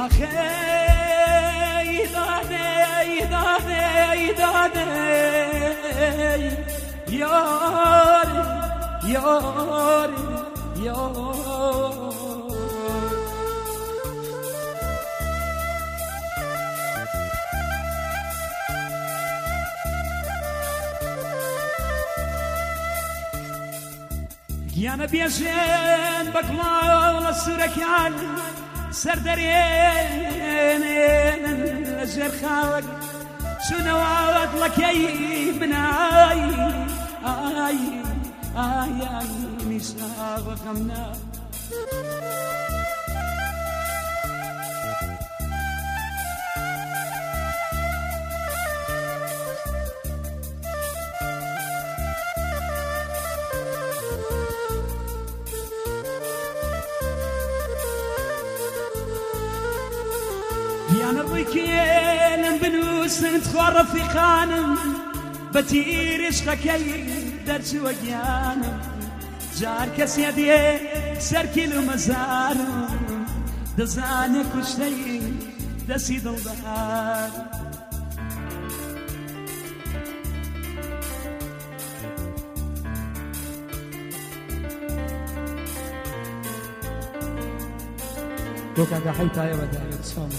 گیانە بێژێن بە گڵاو لە سوورەکان سەردەرێن لە ژێر خاوەک چونەوەت لەکەی منایی ئای میشاوە غەمنا گیانە ڕووی کێنم بنووسن خوا ڕەفیقانم بە تیر عشقەکەی دەرچووە گیانم جار کەسێ دێ سەرکیل و مەزارم دەزانێ کوشتەی دەستی دڵدار بۆ کاگەحەی تایەوە دایێت ساڵ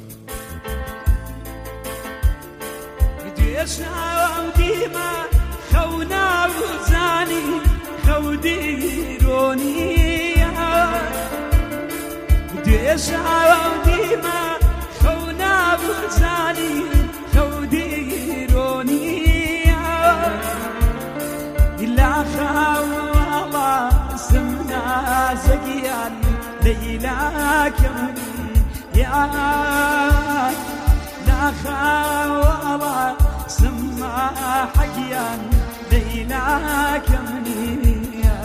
دوێژاو دیمە خەونا و زانی خەودیرۆنیە دوێژاو دیمە خەونا و زانی خەودیرۆنیە ئیلا خاوەڵا سمنازەگیان لەیلاکەم یای لا خاوەڵا سماحەگیان لەیلاکەم نییە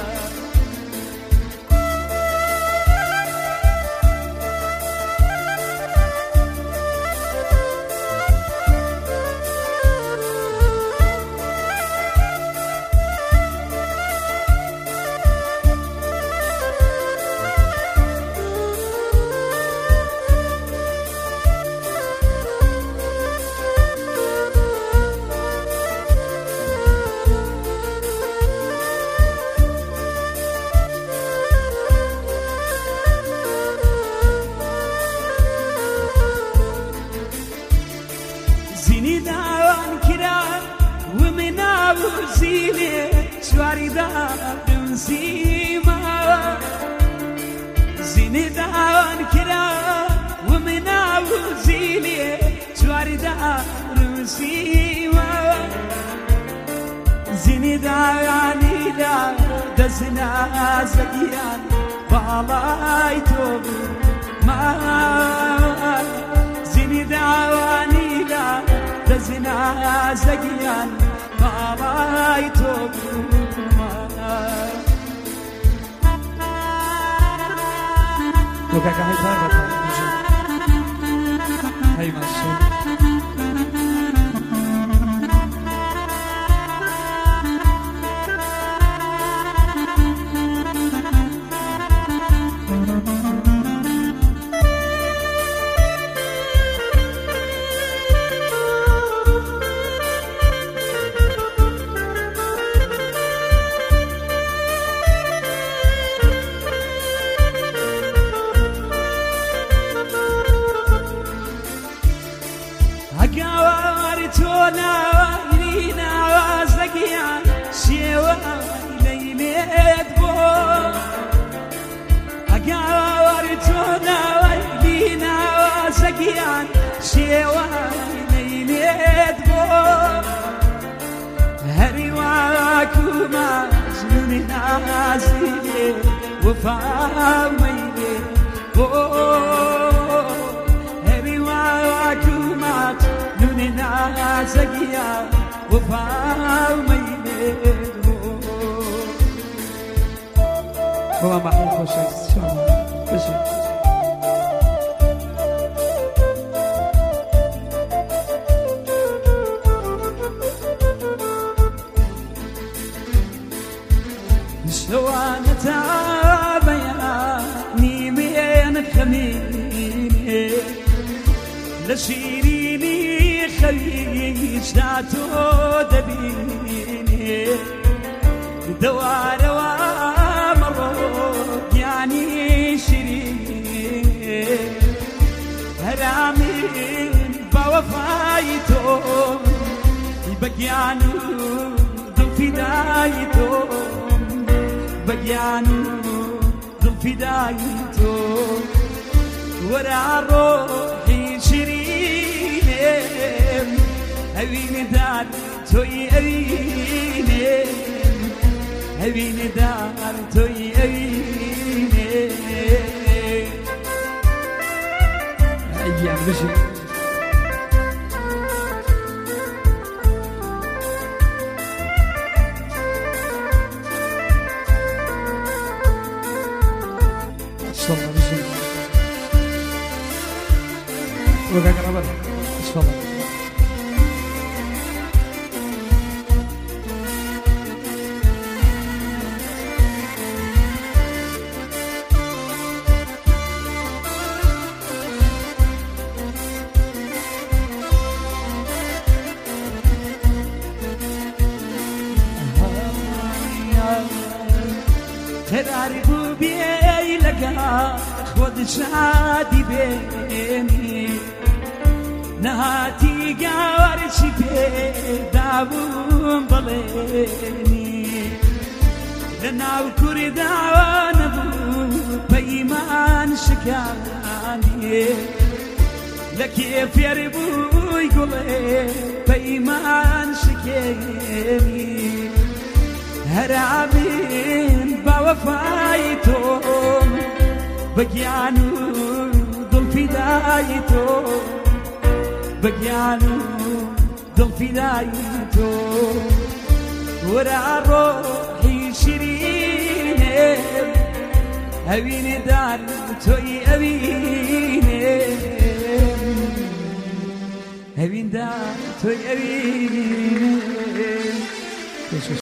زینی داوان کرا ومناو زینێ چواری دادم زیمە زینی داوان کرا ومناو زینێ چواری دادم زیمە زینی داوانیدا دەزنازەگیان باڵای تۆ مای زینی داوانیدا دەزنازەگیان باڵای تۆ بۆ کاگەحەی تایەوە هەی مەسوود ئەگاواری تۆ ناوای ناوازەگیان شێوەی لەیلێت بۆ ئەگاواری تۆ ناوای ناوازەگیان شێوەی لەیلێت بۆ هەری واکومە ژنی نازی لێ وەفامەی لێ بۆ هەری واکومەت نونی نازەگیە وەفامەی لێ بۆ بۆمان بەحەڵ خۆشەویست بژێت شەوانە تا بەیانی مێنە خەمینێ لشيريني خليج داتو دبيني دوار ومروك يعني شيرين هرامين بوفايتو بقيانو ذو فدايتو بقيانو ذو فدايتو ورا روحي شيرين هويني دار توي هويني هويني دار توي هويني أيام رجل صلى رجل وقاك ربط صلى تراربو بيي لقا خود شادي بيني نهاتي قاورشي دابون ضليني لنا وكوري دعوانا بيمان شكاني لكيف يربو يقولي بيمان شكاني هرامين بوفايتو بقيانو ضل فدايتو بقيانو ضل فدايتو ورا روحي شيرين هويني دار توي هويني هوين دار توي هويني